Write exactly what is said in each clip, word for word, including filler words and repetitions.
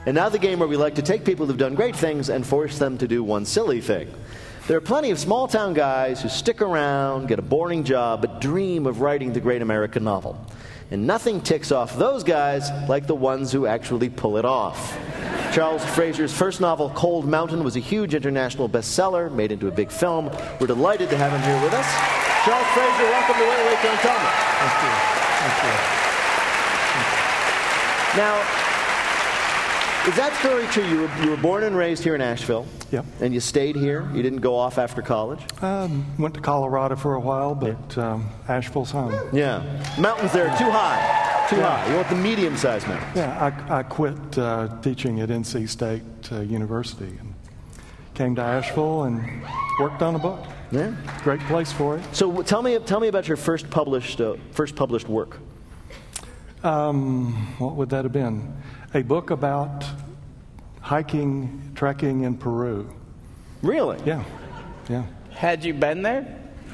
And now the game where we like to take people who've done great things and force them to do one silly thing. There are plenty of small-town guys who stick around, get a boring job, but dream of writing the great American novel. And nothing ticks off those guys like the ones who actually pull it off. Charles Frazier's first novel, Cold Mountain, was a huge international bestseller, made into a big film. We're delighted to have him here with us. Charles Frazier, welcome to Wait, Wait, Don't Tell Me. Thank you. Thank you. Now, is that story true? You were, you were born and raised here in Asheville. Yep. And you stayed here? You didn't go off after college? Um, went to Colorado for a while, but um, Asheville's home. Yeah. Mountains there are too high. Too Yeah. high. You want the medium-sized mountains. Yeah, I, I quit uh, teaching at N C State uh, University and came to Asheville and worked on a book. Yeah. Great place for it. So w- tell me, tell me about your first published, uh, first published work. Um, what would that have been? A book about hiking, trekking in Peru. Really? Yeah, yeah. Had you been there?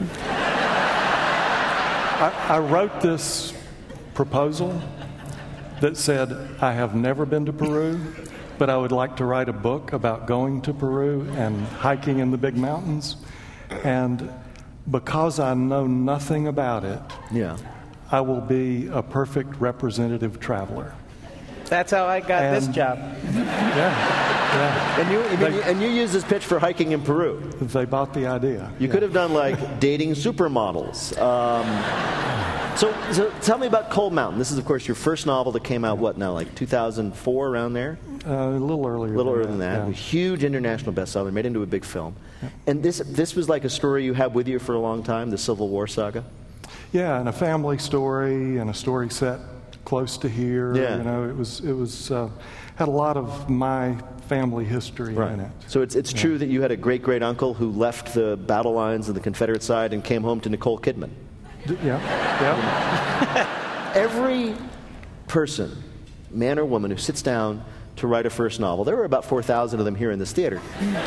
I, I wrote this proposal that said, I have never been to Peru, but I would like to write a book about going to Peru and hiking in the big mountains. And because I know nothing about it, Yeah. I will be a perfect representative traveler. That's how I got this And- job. Yeah, yeah. And you, and They- you, and you used this pitch for hiking in Peru. They bought the idea. You could have done like dating supermodels. Um, so, so tell me about Cold Mountain. This is, of course, your first novel that came out, what now, like two thousand four, around there? Uh, a little earlier. A little earlier than that. Yeah. A huge international bestseller, made into a big film. And this this was like a story you had with you for a long time, the Civil War saga? Yeah, and a family story, and a story set close to here. Yeah. You know, it was it was uh, had a lot of my family history in it. So it's it's Yeah. true that you had a great great uncle who left the battle lines on the Confederate side and came home to Nicole Kidman. D- yeah, yeah. Every person, man or woman, who sits down to write a first novel, there were about four thousand of them here in this theater,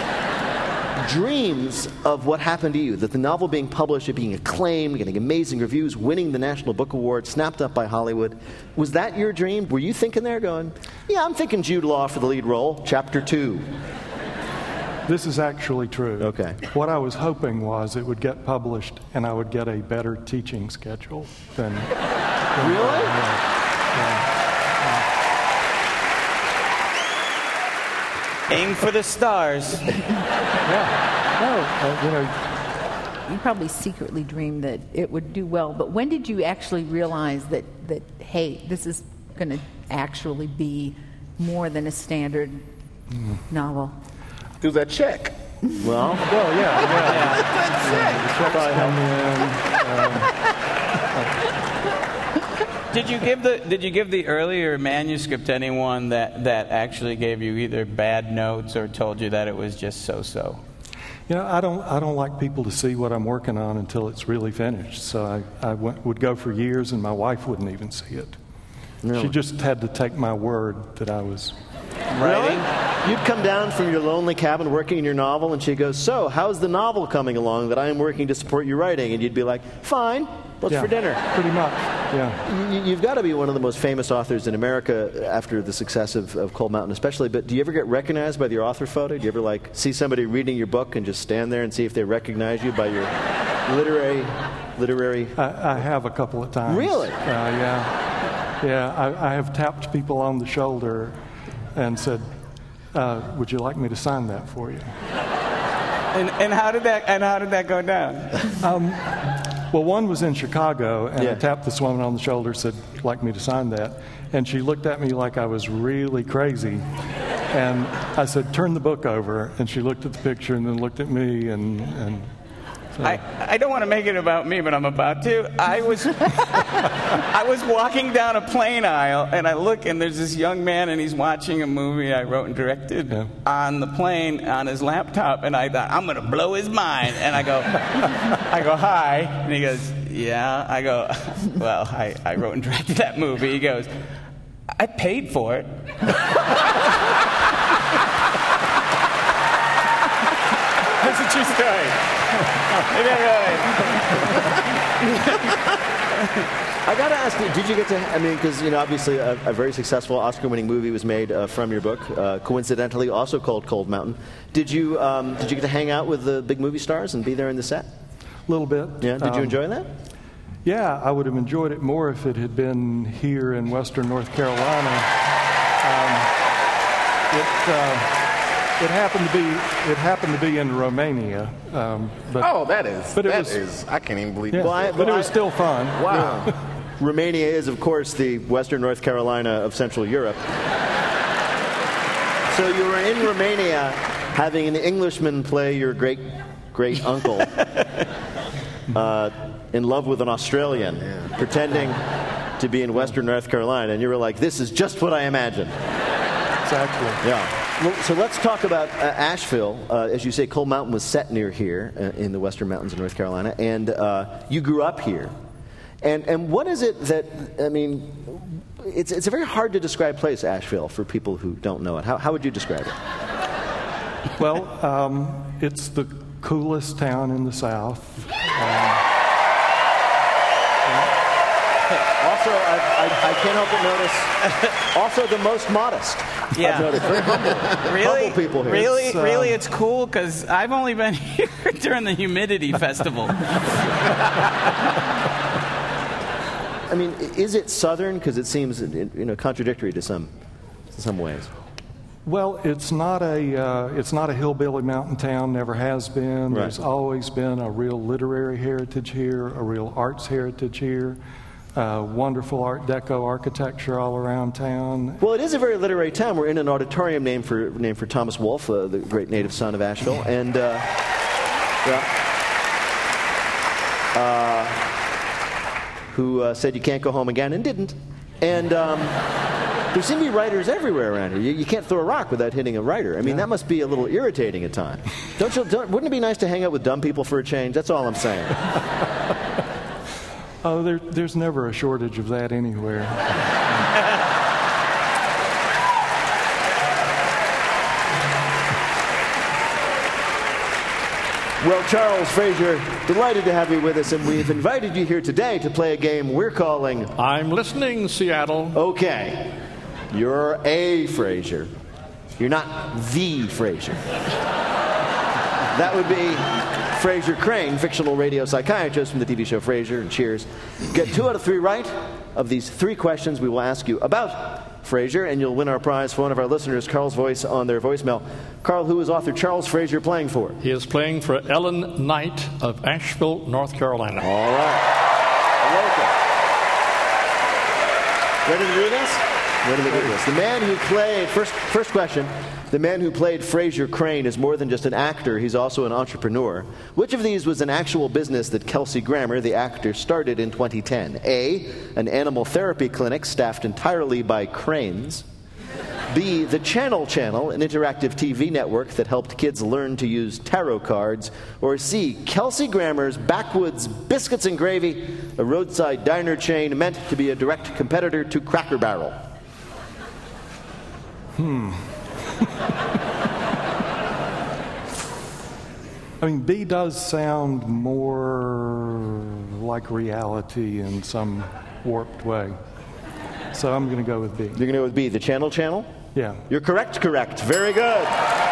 dreams of what happened to you, that the novel being published, it being acclaimed, getting amazing reviews, winning the National Book Award, snapped up by Hollywood. Was that your dream? Were you thinking there going, yeah, I'm thinking Jude Law for the lead role, chapter two? This is actually true. Okay. What I was hoping was it would get published and I would get a better teaching schedule than. than Really? Yeah, yeah. Aim for the stars. Yeah. No, uh, you know, You probably secretly dreamed that it would do well, but when did you actually realize that, that hey, this is going to actually be more than a standard novel? Do that check. Well, well, yeah, yeah. That's Come in, um, it. Did you give the Did you give the earlier manuscript to anyone that, that actually gave you either bad notes or told you that it was just so-so? You know, I don't, I don't like people to see what I'm working on until it's really finished. So I, I went, would go for years, and my wife wouldn't even see it. No. She just had to take my word that I was. Writing? You'd come down from your lonely cabin working in your novel, and she'd go, so, how's the novel coming along that I am working to support you writing? And you'd be like, fine, what's Yeah, for dinner? Pretty much, yeah. You, you've got to be one of the most famous authors in America after the success of, of Cold Mountain especially, but do you ever get recognized by your author photo? Do you ever like see somebody reading your book and just stand there and see if they recognize you by your literary, literary... I, I have a couple of times. Really? Uh, yeah. Yeah, I, I have tapped people on the shoulder and said, uh, would you like me to sign that for you? And, and how did that and how did that go down? Um, well, one was in Chicago, and Yeah. I tapped this woman on the shoulder, said, like me to sign that? And she looked at me like I was really crazy. And I said, turn the book over. And she looked at the picture and then looked at me, and... and so. I, I don't want to make it about me, but I'm about to. I was I was walking down a plane aisle, and I look, and there's this young man, and he's watching a movie I wrote and directed Yeah. on the plane on his laptop, and I thought, I'm going to blow his mind. And I go, I go, hi. And he goes, yeah. I go, well, I, I wrote and directed that movie. He goes, I paid for it. That's a true story. Isn't that right? I got to ask you, did you get to, I mean, because, you know, obviously a, a very successful Oscar-winning movie was made uh, from your book, uh, coincidentally also called Cold Mountain. Did you um, did you get to hang out with the big movie stars and be there in the set? A little bit. Yeah, did you Um, enjoy that? Yeah, I would have enjoyed it more if it had been here in Western North Carolina. Um, it uh, it happened to be it happened to be in Romania. Um, but Oh, that is. But it that was- is- I can't even believe yeah, it. Well, I- but well, it was I- still fun. Wow. Romania is, of course, the Western North Carolina of Central Europe. So you were in Romania having an Englishman play your great great uncle, uh, in love with an Australian, pretending to be in Western North Carolina, and you were like, "This is just what I imagined." Exactly. Yeah. Well, so let's talk about uh, Asheville. Uh, as you say, Cold Mountain was set near here uh, in the Western Mountains of North Carolina, and uh, you grew up here. And and what is it that, I mean, it's it's a very hard to describe place, Asheville, for people who don't know it. How how would you describe it? Well, um, it's the coolest town in the South. Um, Also, I, I, I can't help but notice, also the most modest. Yeah. I've noticed. Very humble. Really? Humble people here. Really? It's, uh, really? It's cool because I've only been here during the humidity festival. I mean, is it Southern? Because it seems, you know, contradictory to some, in some ways. Well, it's not a uh, it's not a hillbilly mountain town. Never has been. Right. There's always been a real literary heritage here, a real arts heritage here. Uh, wonderful Art Deco architecture all around town. Well, it is a very literary town. We're in an auditorium named for named for Thomas Wolfe, uh, the great native son of Asheville, and uh, yeah, uh, who uh, said you can't go home again and didn't. And um, there seem to be writers everywhere around here. You, you can't throw a rock without hitting a writer. I mean, that must be a little irritating at times. Don't you? Don't, wouldn't it be nice to hang out with dumb people for a change? That's all I'm saying. Oh, there, there's never a shortage of that anywhere. Well, Charles Frazier, delighted to have you with us, and we've invited you here today to play a game we're calling I'm listening, Seattle. Okay. You're a Frazier. You're not the Frazier. That would be Frazier Crane, fictional radio psychiatrist from the T V show Frasier and Cheers. Get two out of three right. Of these three questions we will ask you about Frazier, and you'll win our prize for one of our listeners, Carl's voice on their voicemail. Carl, who is author Charles Frazier playing for? He is playing for Ellen Knight of Asheville, North Carolina. All right. Welcome. Ready to do this? Ready to do this. The man who played, first, first question, the man who played Frazier Crane is more than just an actor, he's also an entrepreneur. Which of these was an actual business that Kelsey Grammer, the actor, started in twenty ten? A, an animal therapy clinic staffed entirely by cranes. B, the Channel Channel, an interactive T V network that helped kids learn to use tarot cards. Or C, Kelsey Grammer's Backwoods Biscuits and Gravy, a roadside diner chain meant to be a direct competitor to Cracker Barrel. Hmm. I mean, B does sound more like reality in some warped way. So I'm going to go with B. You're going to go with B, the Channel Channel? Yeah. You're correct, correct. Very good.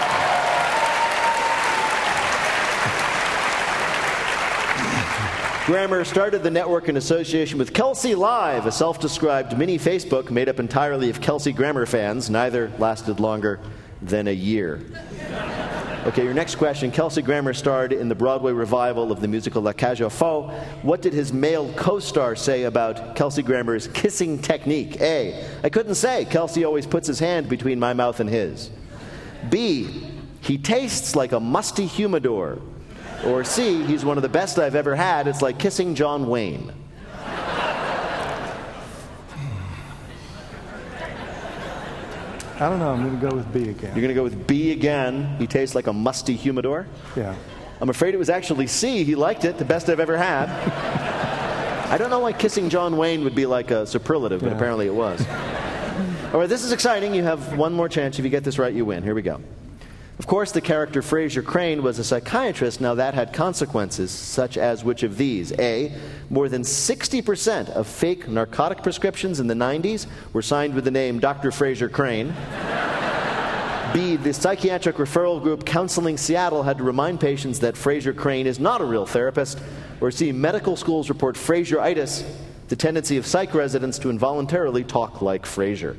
Grammer started the network in association with Kelsey Live, a self-described mini Facebook made up entirely of Kelsey Grammer fans. Neither lasted longer than a year. Okay, your next question. Kelsey Grammer starred in the Broadway revival of the musical La Cage aux Folles. What did his male co-star say about Kelsey Grammer's kissing technique? A, I couldn't say. Kelsey always puts his hand between my mouth and his. B, he tastes like a musty humidor. Or C, he's one of the best I've ever had. It's like kissing John Wayne. I don't know. I'm going to go with B again. You're going to go with B again. He tastes like a musty humidor? Yeah. I'm afraid it was actually C. He liked it. The best I've ever had. I don't know why kissing John Wayne would be like a superlative, but Yeah. apparently it was. All right, this is exciting. You have one more chance. If you get this right, you win. Here we go. Of course, the character Frasier Crane was a psychiatrist. Now, that had consequences, such as which of these? A, more than sixty percent of fake narcotic prescriptions in the nineties were signed with the name Doctor Frasier Crane. B, the psychiatric referral group Counseling Seattle had to remind patients that Frasier Crane is not a real therapist. Or C, medical schools report Frasier-itis, the tendency of psych residents to involuntarily talk like Frasier.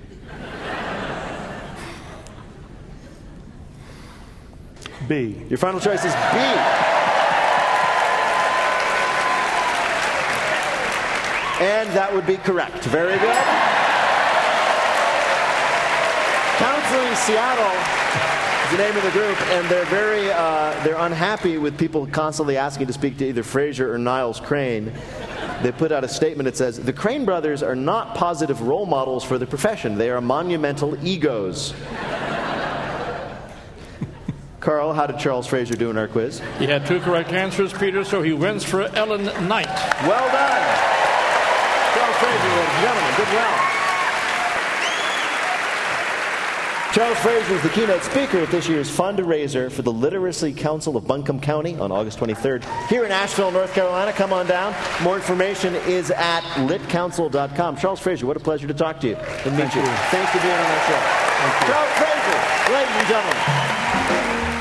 B. Your final choice is B. And that would be correct. Very good. Counseling Seattle is the name of the group, and they're very uh, they're unhappy with people constantly asking to speak to either Frasier or Niles Crane. They put out a statement that says, "The Crane brothers are not positive role models for the profession. They are monumental egos." Carl, how did Charles Frasier do in our quiz? He had two correct answers, Peter, so he wins for Ellen Knight. Well done. Charles Frasier, ladies and gentlemen, did well. Charles Frasier is the keynote speaker at this year's fundraiser for the Literacy Council of Buncombe County on August twenty-third. Here in Asheville, North Carolina, come on down. More information is at lit council dot com. Charles Frasier, what a pleasure to talk to you and meet Thank you. you. Thanks for being on our show. Charles Frasier, ladies and gentlemen.